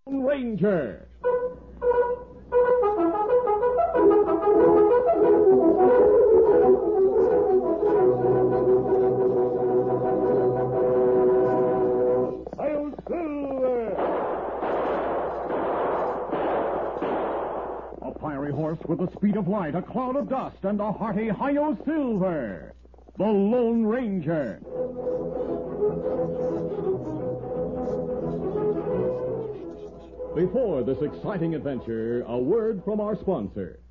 Ranger. Hail Silver! A fiery horse with the speed of light, a cloud of dust, and a hearty Hi-Yo Silver, the Lone Ranger. Before this exciting adventure, a word from our sponsor.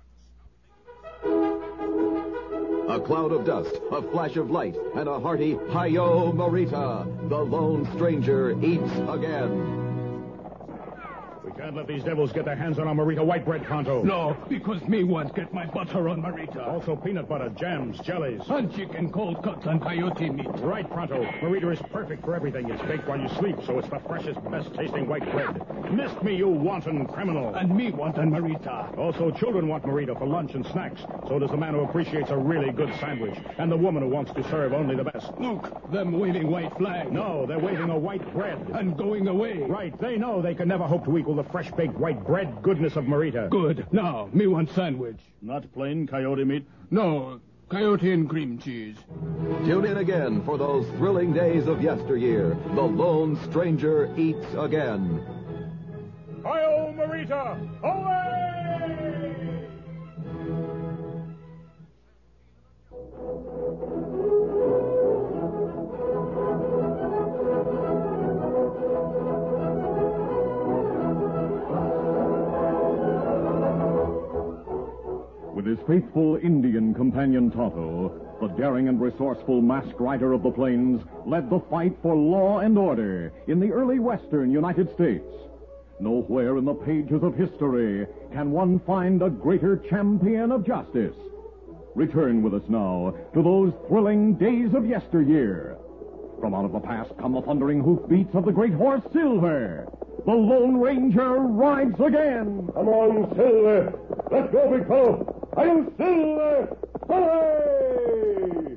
A cloud of dust, a flash of light, and a hearty Hi-Yo Marita. The Lone Stranger eats again. We can't let these devils get their hands on our Marita white bread, Tonto. No, because me once get my butter on Marita. Also peanut butter, jams, jellies. And chicken cold cuts and coyote meat. Right, Pronto. Marita is perfect for everything. It's baked while you sleep, so it's the freshest, best-tasting white bread. Missed me, you wanton criminal. And me want an Marita. Also, children want Marita for lunch and snacks. So does the man who appreciates a really good sandwich. And the woman who wants to serve only the best. Look, them waving white flag. No, they're waving a white bread. And going away. Right, they know they can never hope to equal the fresh-baked white bread goodness of Marita. Good. Now, me want sandwich. Not plain coyote meat? No, coyote and cream cheese. Tune in again for those thrilling days of yesteryear. The Lone Stranger eats again. Hi-yo, Marita! Away! With his faithful Indian companion Tonto, the daring and resourceful masked rider of the plains led the fight for law and order in the early western United States. Nowhere in the pages of history can one find a greater champion of justice. Return with us now to those thrilling days of yesteryear. From out of the past come the thundering hoofbeats of the great horse Silver. The Lone Ranger rides again. Come on, Silver. Let's go, big fellow. I'm Silver. Hooray!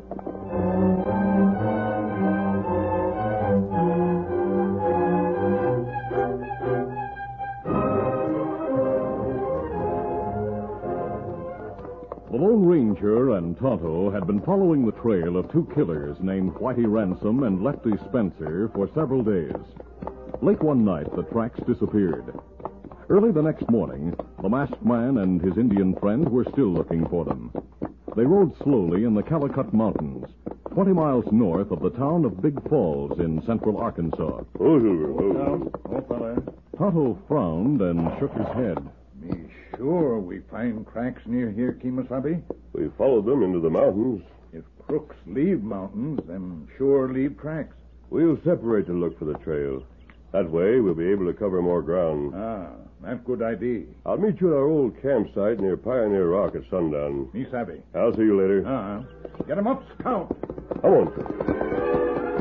The Lone Ranger and Tonto had been following the trail of two killers named Whitey Ransom and Lefty Spencer for several days. Late one night, the tracks disappeared. Early the next morning, the masked man and his Indian friend were still looking for them. They rode slowly in the Calicut Mountains, 20 miles north of the town of Big Falls in central Arkansas. Oh, Silver. Oh, fella. Tonto frowned and shook his head. Me sure we find tracks near here, Kemosabe. We followed them into the mountains. If crooks leave mountains, them sure leave tracks. We'll separate to look for the trail. That way, we'll be able to cover more ground. Ah, that's good idea. I'll meet you at our old campsite near Pioneer Rock at sundown. Me sabe. I'll see you later. Get 'em up, Scout. Come on.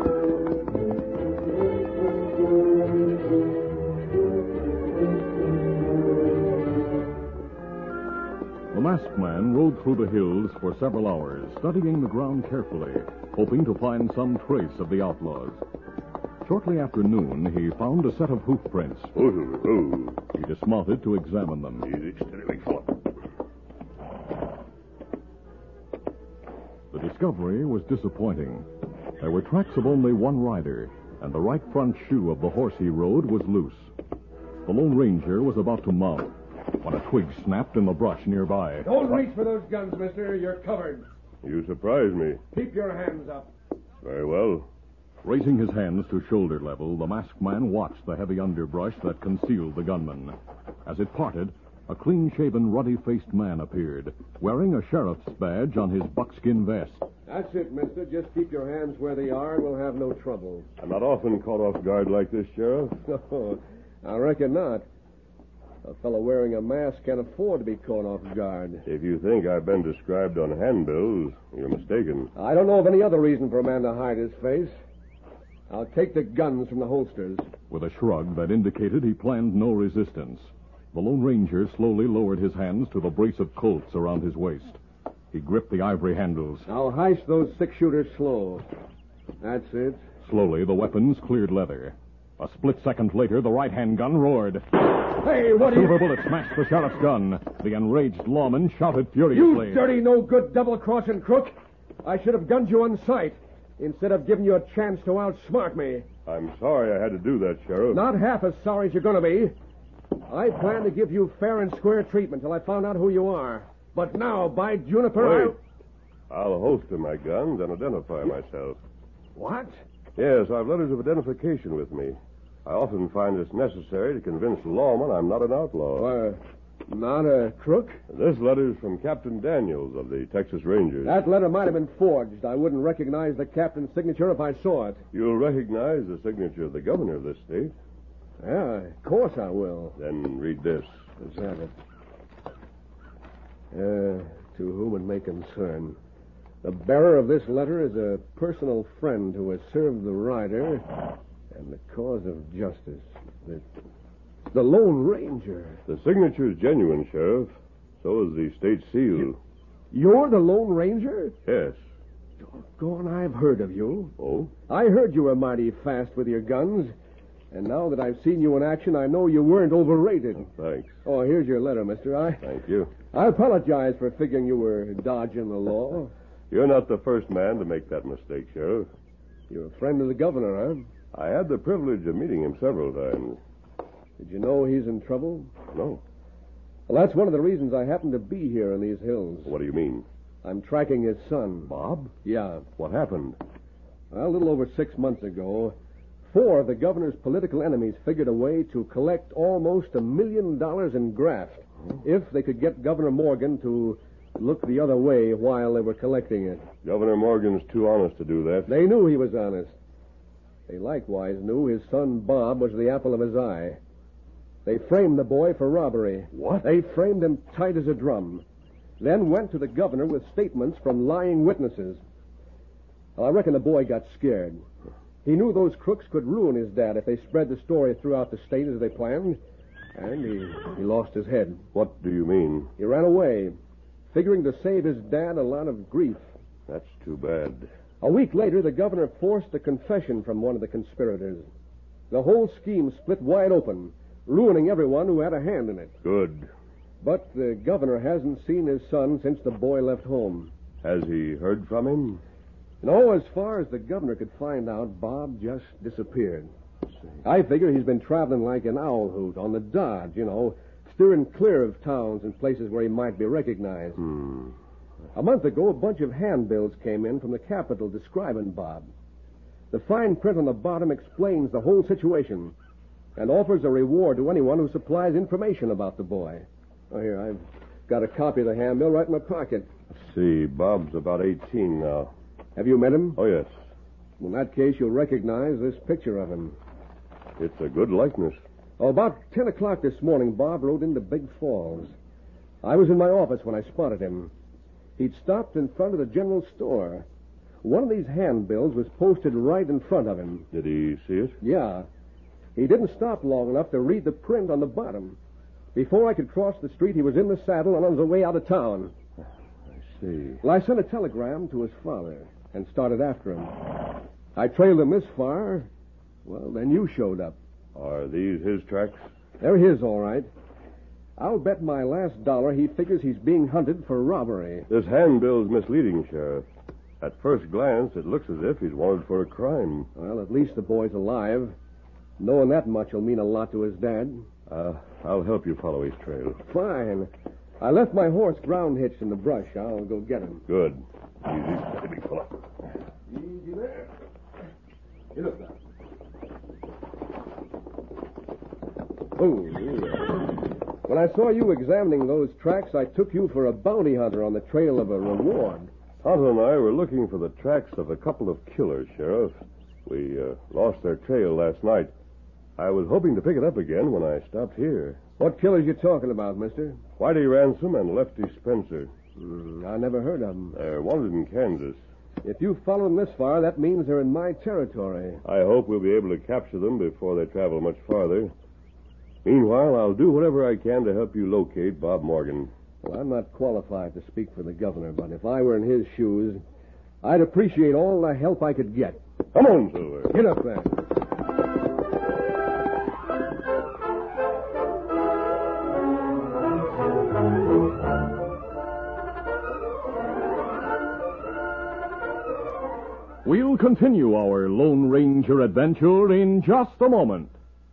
The masked man rode through the hills for several hours, studying the ground carefully, hoping to find some trace of the outlaws. Shortly after noon, he found a set of hoof prints. Oh, Silver. Oh. He dismounted to examine them. Easy, steady, big fella. The discovery was disappointing. There were tracks of only one rider, and the right front shoe of the horse he rode was loose. The Lone Ranger was about to mount when a twig snapped in the brush nearby. Don't reach for those guns, mister. You're covered. You surprised me. Keep your hands up. Very well. Raising his hands to shoulder level, the masked man watched the heavy underbrush that concealed the gunman. As it parted, a clean-shaven, ruddy-faced man appeared, wearing a sheriff's badge on his buckskin vest. That's it, mister. Just keep your hands where they are and we'll have no trouble. I'm not often caught off guard like this, Sheriff. I reckon not. A fellow wearing a mask can't afford to be caught off guard. If you think I've been described on handbills, you're mistaken. I don't know of any other reason for a man to hide his face. I'll take the guns from the holsters. With a shrug that indicated he planned no resistance, the Lone Ranger slowly lowered his hands to the brace of Colts around his waist. He gripped the ivory handles. I'll heist those six-shooters slow. That's it. Slowly, the weapons cleared leather. A split second later, the right-hand gun roared. Hey, A what are silver you... bullet smashed the sheriff's gun. The enraged lawman shouted You furiously. dirty, no-good, double-crossing crook. I should have gunned you on sight instead of giving you a chance to outsmart me. I'm sorry I had to do that, Sheriff. Not half as sorry as you're going to be. I planned to give you fair and square treatment till I found out who you are. But now, by Juniper, Wait. I'll holster my guns and identify myself. What? Yes, I've letters of identification with me. I often find it's necessary to convince lawmen I'm not an outlaw. Not a crook? This letter's from Captain Daniels of the Texas Rangers. That letter might have been forged. I wouldn't recognize the captain's signature if I saw it. You'll recognize the signature of the governor of this state. Yeah, of course I will. Then read this. Let's have it. To whom it may concern. The bearer of this letter is a personal friend who has served the rider and the cause of justice. The Lone Ranger. The signature's genuine, Sheriff. So is the state seal. You're the Lone Ranger? Yes. Doggone, I've heard of you. Oh? I heard you were mighty fast with your guns. And now that I've seen you in action, I know you weren't overrated. Thanks. Oh, here's your letter, mister. Thank you. I apologize for figuring you were dodging the law. You're not the first man to make that mistake, Sheriff. You're a friend of the governor, huh? I had the privilege of meeting him several times. Did you know he's in trouble? No. Well, that's one of the reasons I happen to be here in these hills. What do you mean? I'm tracking his son. Bob? Yeah. What happened? Well, a little over 6 months ago, 4 of the governor's political enemies figured a way to collect almost $1 million in graft if they could get Governor Morgan to look the other way while they were collecting it. Governor Morgan's too honest to do that. They knew he was honest. They likewise knew his son Bob was the apple of his eye. They framed the boy for robbery. What? They framed him tight as a drum. Then went to the governor with statements from lying witnesses. Well, I reckon the boy got scared. He knew those crooks could ruin his dad if they spread the story throughout the state as they planned. And he lost his head. What do you mean? He ran away, figuring to save his dad a lot of grief. That's too bad. A week later, the governor forced a confession from one of the conspirators. The whole scheme split wide open, ruining everyone who had a hand in it. Good. But the governor hasn't seen his son since the boy left home. Has he heard from him? No, as far as the governor could find out, Bob just disappeared. I figure he's been traveling like an owl hoot on the dodge, steering clear of towns and places where he might be recognized. A month ago, a bunch of handbills came in from the capital describing Bob. The fine print on the bottom explains the whole situation and offers a reward to anyone who supplies information about the boy. Oh, here, I've got a copy of the handbill right in my pocket. See, Bob's about 18 now. Have you met him? Oh, yes. In that case, you'll recognize this picture of him. It's a good likeness. Oh, about 10 o'clock this morning, Bob rode into Big Falls. I was in my office when I spotted him. He'd stopped in front of the general store. One of these handbills was posted right in front of him. Did he see it? Yeah. He didn't stop long enough to read the print on the bottom. Before I could cross the street, he was in the saddle and on his way out of town. I see. Well, I sent a telegram to his father and started after him. I trailed him this far. Well, then you showed up. Are these his tracks? They're his, all right. I'll bet my last dollar he figures he's being hunted for robbery. This handbill's misleading, Sheriff. At first glance, it looks as if he's wanted for a crime. Well, at least the boy's alive. Knowing that much will mean a lot to his dad. I'll help you follow his trail. Fine. I left my horse ground hitched in the brush. I'll go get him. Good. Easy, steady, big fella. Easy there. Get up now. Oh, yeah. When I saw you examining those tracks, I took you for a bounty hunter on the trail of a reward. Tonto and I were looking for the tracks of a couple of killers, Sheriff. We lost their trail last night. I was hoping to pick it up again when I stopped here. What killers you talking about, mister? Whitey Ransom and Lefty Spencer. I never heard of them. They're wanted in Kansas. If you follow them this far, that means they're in my territory. I hope we'll be able to capture them before they travel much farther. Meanwhile, I'll do whatever I can to help you locate Bob Morgan. Well, I'm not qualified to speak for the governor, but if I were in his shoes, I'd appreciate all the help I could get. Come on, Silver. Get up there. continue our Lone Ranger adventure in just a moment.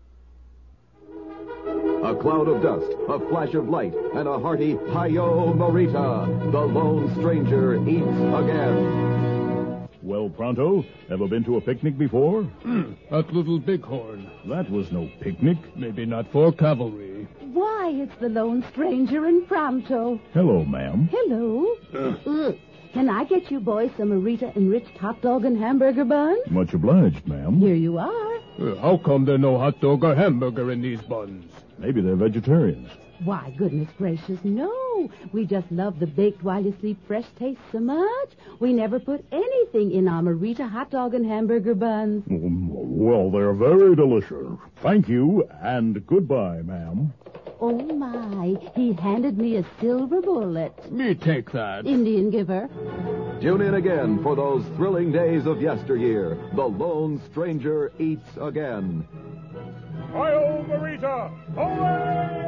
A cloud of dust, a flash of light, and a hearty Hi-Yo Marita. The Lone Stranger eats again. Well, Pronto, ever been to a picnic before? At Little Bighorn. That was no picnic. Maybe not for cavalry. Why, it's the Lone Stranger in Pronto. Hello, ma'am. Hello. Can I get you boys some Marita-enriched hot dog and hamburger buns? Much obliged, ma'am. Here you are. How come there's no hot dog or hamburger in these buns? Maybe they're vegetarians. Why, goodness gracious, no. We just love the baked while you sleep fresh taste so much. We never put anything in our Marita hot dog and hamburger buns. Well, they're very delicious. Thank you, and goodbye, ma'am. Oh, my. He handed me a silver bullet. Me take that. Indian giver. Tune in again for those thrilling days of yesteryear. The Lone Stranger eats again. Hi-yo, Marita! Away!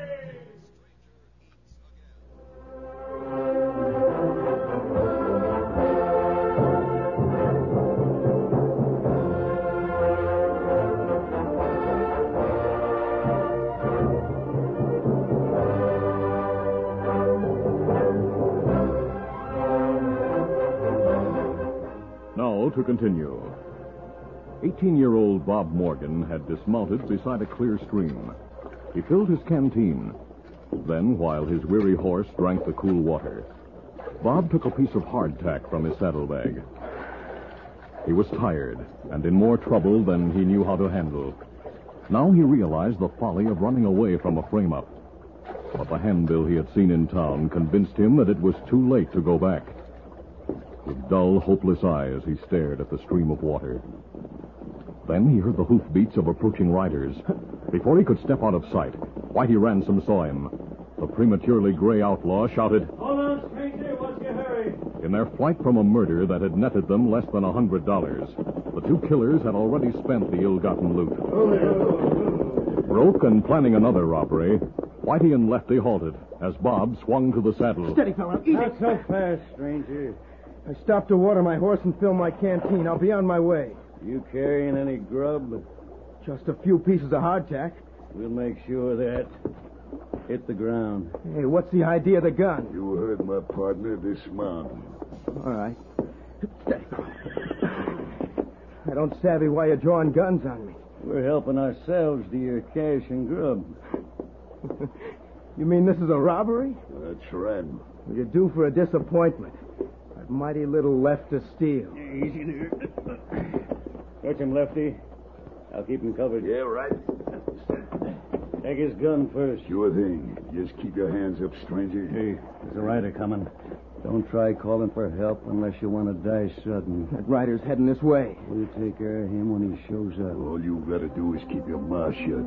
Now to continue. 18-year-old Bob Morgan had dismounted beside a clear stream. He filled his canteen. Then, while his weary horse drank the cool water, Bob took a piece of hardtack from his saddlebag. He was tired and in more trouble than he knew how to handle. Now he realized the folly of running away from a frame-up. But the handbill he had seen in town convinced him that it was too late to go back. With dull, hopeless eyes, he stared at the stream of water. Then he heard the hoofbeats of approaching riders. Before he could step out of sight, Whitey Ransom saw him. The prematurely gray outlaw shouted, "Hold on, stranger. What's your hurry?" In their flight from a murder that had netted them less than $100, the two killers had already spent the ill-gotten loot. Broke and planning another robbery, Whitey and Lefty halted as Bob swung to the saddle. Steady, fella. Easy. Not so fast, stranger. I stopped to water my horse and fill my canteen. I'll be on my way. You carrying any grub? Just a few pieces of hardtack. We'll make sure of that. Hit the ground. Hey, what's the idea of the gun? You heard my partner dismount. All right. Steady, fella. I don't savvy why you're drawing guns on me. We're helping ourselves to your cash and grub. You mean this is a robbery? That's right. Well, you're due for a disappointment. I've mighty little left to steal. Easy there. Catch him, Lefty. I'll keep him covered. Yeah, right. Take his gun first. Sure thing. Just keep your hands up, stranger. Hey, there's a rider coming. Don't try calling for help unless you want to die sudden. That rider's heading this way. We'll take care of him when he shows up. All you gotta do is keep your mouth shut.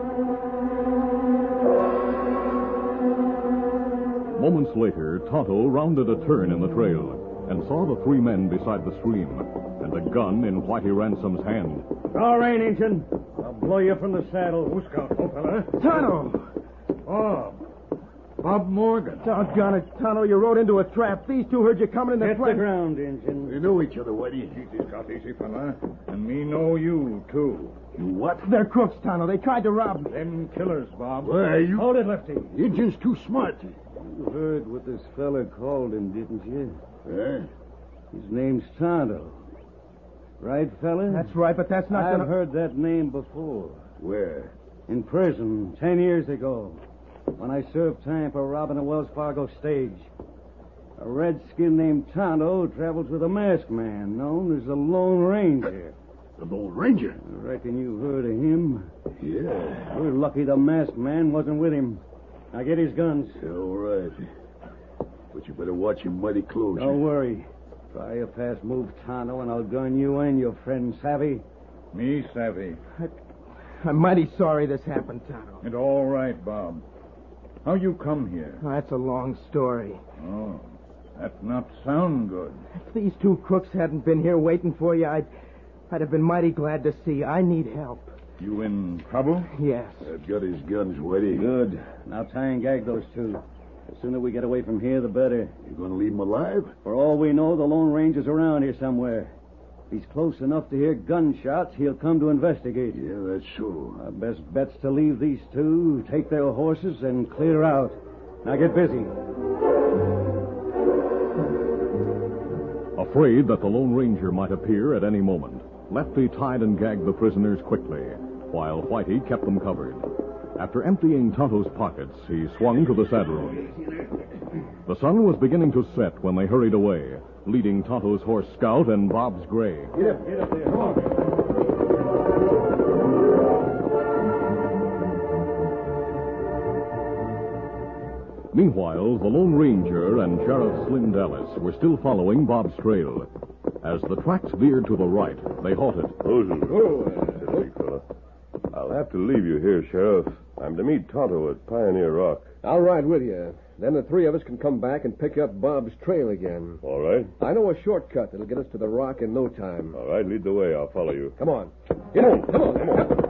Moments later, Tonto rounded a turn in the trail and saw the three men beside the stream and a gun in Whitey Ransom's hand. All right, Injun. I'll blow you from the saddle. Who's got, fella? Tonto! Oh, Bob Morgan. Doggone it, Tonto, you rode into a trap. These two heard you coming in the Hit the front. ground, Injun. We know each other, Whitey. Easy, fella. And me know you, too. You what? They're crooks, Tonto. They tried to rob me. Them killers, Bob. Why, you... Hold it, Lefty. Injun's too smart. You heard what this fella called him, didn't you? Eh? His name's Tonto. Right, fella? That's right, but that's not I've gonna... heard that name before. Where? In prison, 10 years ago, when I served time for robbing a Wells Fargo stage. A redskin named Tonto travels with a masked man known as the Lone Ranger. The Lone Ranger? I reckon you heard of him. Yeah. We're lucky the masked man wasn't with him. Now get his guns. All right. But you better watch him mighty close. Don't worry. Try a fast move, Tonto, and I'll gun you and your friend Savvy. Me, Savvy. I'm mighty sorry this happened, Tonto. And all right, Bob. How you come here? Oh, that's a long story. Oh, that not sound good. If these two crooks hadn't been here waiting for you, I'd have been mighty glad to see you. I need help. You in trouble? Yes. I've got his guns, Whitey. Good. Now tie and gag those two. The sooner we get away from here, the better. You gonna leave him alive? For all we know, the Lone Ranger's around here somewhere. If he's close enough to hear gunshots, he'll come to investigate. Yeah, that's so. Our best bet's to leave these two, take their horses, and clear out. Now get busy. Afraid that the Lone Ranger might appear at any moment, Lefty tied and gagged the prisoners quickly, while Whitey kept them covered. After emptying Tonto's pockets, he swung to the saddle. The sun was beginning to set when they hurried away, leading Tonto's horse Scout and Bob's Gray. Get up there. Come on. Meanwhile, the Lone Ranger and Sheriff Slim Dallas were still following Bob's trail. As the tracks veered to the right, they halted. Big fella. I'll have to leave you here, Sheriff. I'm to meet Tonto at Pioneer Rock. I'll ride with you. Then the three of us can come back and pick up Bob's trail again. All right. I know a shortcut that'll get us to the rock in no time. All right, lead the way. I'll follow you. Come on. Get on. Come on.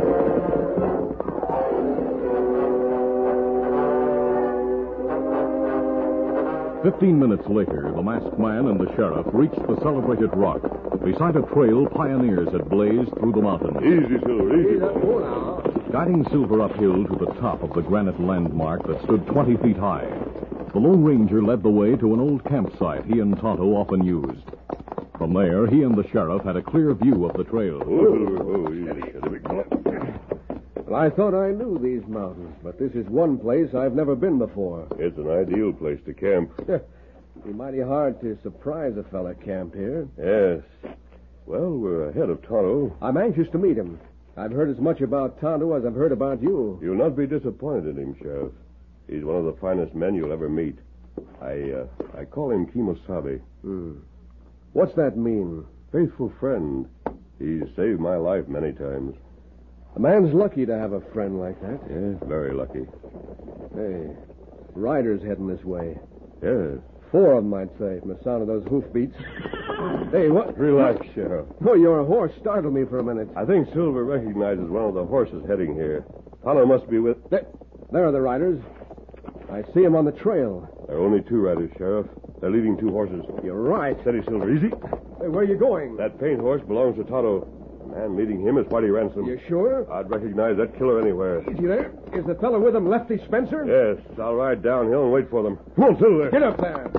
15 minutes later, the masked man and the sheriff reached the celebrated rock, beside a trail pioneers had blazed through the mountains. Easy, Silver, easy. Guiding Silver uphill to the top of the granite landmark that stood 20 feet high, the Lone Ranger led the way to an old campsite he and Tonto often used. From there, he and the sheriff had a clear view of the trail. Easy, big fella. Well, I thought I knew these mountains, but this is one place I've never been before. It's an ideal place to camp. It'd be mighty hard to surprise a fella camped here. Yes. Well, we're ahead of Tonto. I'm anxious to meet him. I've heard as much about Tonto as I've heard about you. You'll not be disappointed in him, Sheriff. He's one of the finest men you'll ever meet. I call him Kimosabe. What's that mean? Faithful friend. He's saved my life many times. A man's lucky to have a friend like that. Yes, very lucky. Hey, riders heading this way. Yes. 4 of them, I'd say, from the sound of those hoofbeats. Hey, what? Relax, Sheriff. Oh, your horse startled me for a minute. I think Silver recognizes one of the horses heading here. Tonto must be with... There are the riders. I see them on the trail. There are only 2 riders, Sheriff. They're leading 2 horses. You're right. Steady, Silver. Easy. Hey, where are you going? That paint horse belongs to Tonto. The man leading him is Whitey Ransom. You sure? I'd recognize that killer anywhere. Is he there? Is the fellow with him Lefty Spencer? Yes. I'll ride downhill and wait for them. Come on, Silver. Get up there.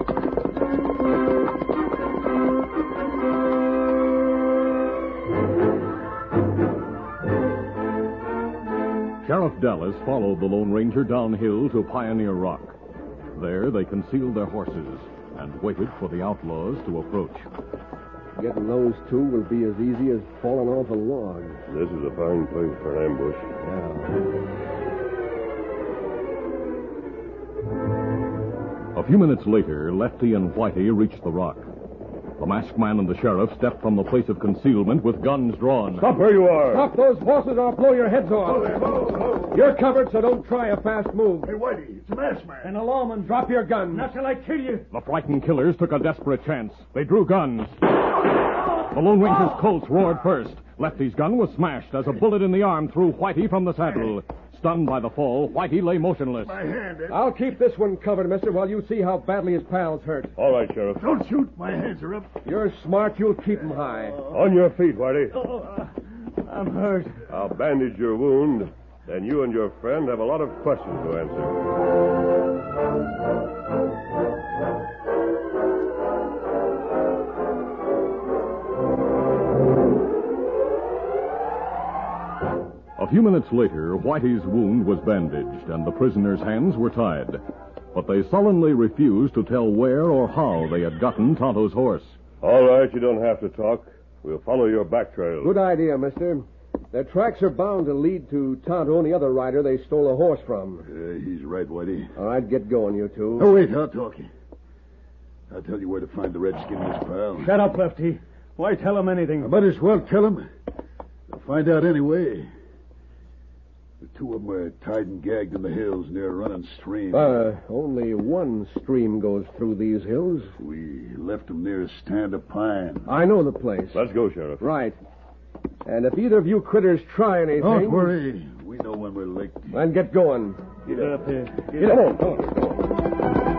Sheriff Dallas followed the Lone Ranger downhill to Pioneer Rock. There, they concealed their horses and waited for the outlaws to approach. Getting those 2 will be as easy as falling off a log. This is a fine place for an ambush. Yeah. A few minutes later, Lefty and Whitey reached the rock. The masked man and the sheriff stepped from the place of concealment with guns drawn. Stop where you are. Stop those horses or I'll blow your heads off. You're covered, so don't try a fast move. Hey, Whitey, it's a masked man. And a lawman, drop your gun. Not till I kill you. The frightened killers took a desperate chance. They drew guns. The Lone Ranger's Colts roared first. Lefty's gun was smashed as a bullet in the arm threw Whitey from the saddle. Stunned by the fall, Whitey lay motionless. My hand. I'll keep this one covered, mister, while you see how badly his pal's hurt. All right, Sheriff. Don't shoot. My hands are up. You're smart. You'll keep them high. On your feet, Whitey. I'm hurt. I'll bandage your wound. Then you and your friend have a lot of questions to answer. A few minutes later, Whitey's wound was bandaged and the prisoner's hands were tied. But they sullenly refused to tell where or how they had gotten Tonto's horse. All right, you don't have to talk. We'll follow your back trail. Good idea, mister. Their tracks are bound to lead to Tonto and the other rider they stole a horse from. He's right, Whitey. All right, get going, you 2. Oh, wait, I'll talk. I'll tell you where to find the redskin, Miss Pal. Shut up, Lefty. Why tell him anything? I might as well tell him. They'll find out anyway. The 2 of them are tied and gagged in the hills near a running stream. Only one stream goes through these hills. We left them near a stand of pine. I know the place. Let's go, Sheriff. Right. And if either of you critters try anything... Don't worry. We know when we're licked. Then get going. Get up there. Get up. Come on.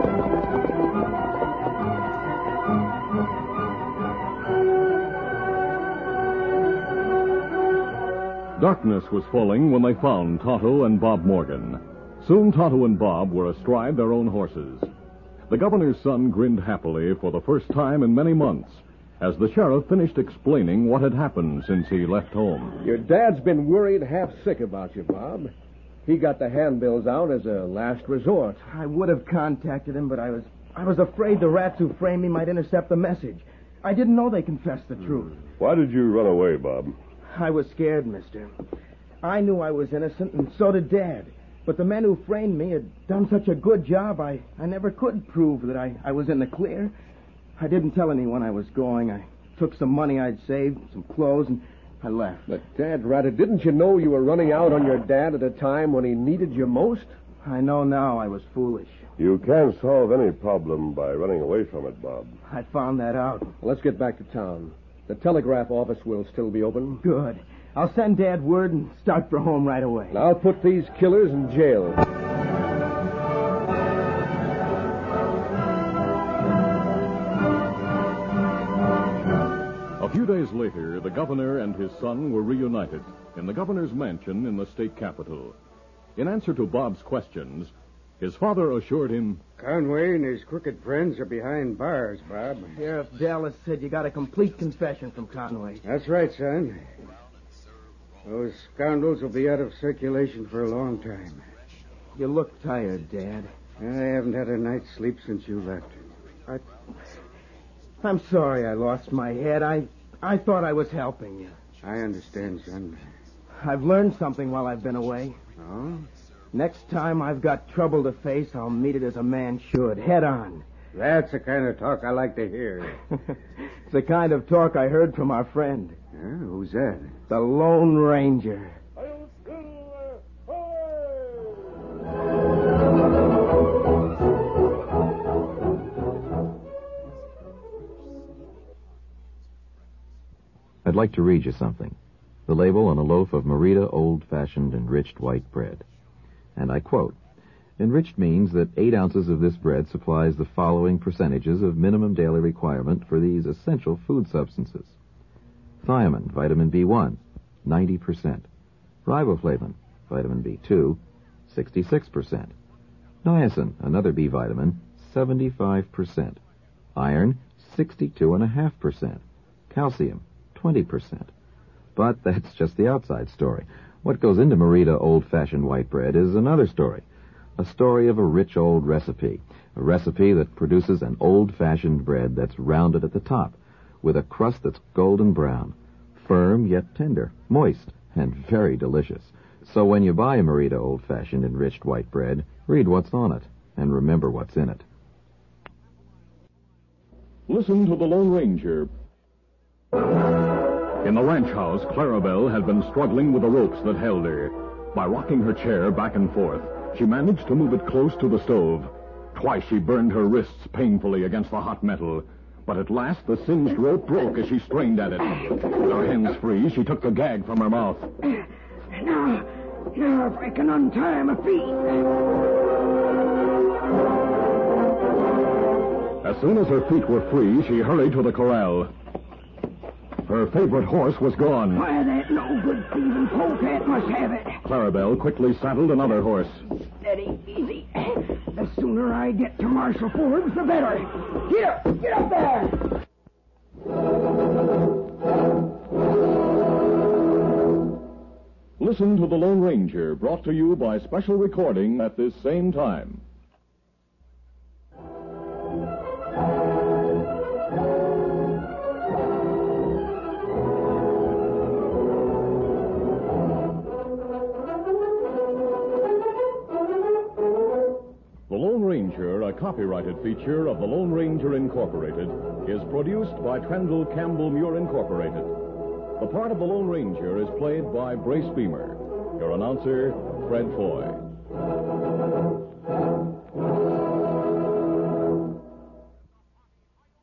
Darkness was falling when they found Tonto and Bob Morgan. Soon Tonto and Bob were astride their own horses. The governor's son grinned happily for the first time in many months as the sheriff finished explaining what had happened since he left home. Your dad's been worried half sick about you, Bob. He got the handbills out as a last resort. I would have contacted him, but I was afraid the rats who framed me might intercept the message. I didn't know they confessed the truth. Why did you run away, Bob? I was scared, mister. I knew I was innocent, and so did Dad. But the men who framed me had done such a good job, I never could prove that I was in the clear. I didn't tell anyone I was going. I took some money I'd saved, some clothes, and I left. But, Dad Ratted, didn't you know you were running out on your dad at a time when he needed you most? I know now I was foolish. You can't solve any problem by running away from it, Bob. I found that out. Well, let's get back to town. The telegraph office will still be open. Good. I'll send Dad word and start for home right away. And I'll put these killers in jail. A few days later, the governor and his son were reunited in the governor's mansion in the state capital. In answer to Bob's questions, his father assured him, Conway and his crooked friends are behind bars, Bob. Sheriff Dallas said you got a complete confession from Conway. That's right, son. Those scoundrels will be out of circulation for a long time. You look tired, Dad. I haven't had a night's sleep since you left. I'm sorry I lost my head. I thought I was helping you. I understand, son. I've learned something while I've been away. Oh? Next time I've got trouble to face, I'll meet it as a man should, head on. That's the kind of talk I like to hear. It's the kind of talk I heard from our friend. Who's that? The Lone Ranger. I'd like to read you something. The label on a loaf of Merita old-fashioned enriched white bread. And I quote, "Enriched means that 8 ounces of this bread supplies the following percentages of minimum daily requirement for these essential food substances. Thiamine, vitamin B1, 90%. Riboflavin, vitamin B2, 66%. Niacin, another B vitamin, 75%. Iron, 62.5%. Calcium, 20%. But that's just the outside story. What goes into Merita old-fashioned white bread is another story. A story of a rich old recipe. A recipe that produces an old-fashioned bread that's rounded at the top, with a crust that's golden brown, firm yet tender, moist, and very delicious. So when you buy a Merita old-fashioned enriched white bread, read what's on it, and remember what's in it. Listen to the Lone Ranger. In the ranch house, Clarabelle had been struggling with the ropes that held her. By rocking her chair back and forth, she managed to move it close to the stove. Twice she burned her wrists painfully against the hot metal. But at last, the singed rope broke as she strained at it. With her hands free, she took the gag from her mouth. Now if I can untie my feet. As soon as her feet were free, she hurried to the corral. Her favorite horse was gone. Why, that no-good thieving polecat must have it. Clarabelle quickly saddled another horse. Steady, easy. The sooner I get to Marshal Forbes, the better. Get up there! Listen to The Lone Ranger, brought to you by special recording at this same time. The Lone Ranger, a copyrighted feature of The Lone Ranger Incorporated, is produced by Trendle Campbell Muir Incorporated. The part of the Lone Ranger is played by Brace Beamer. Your announcer, Fred Foy.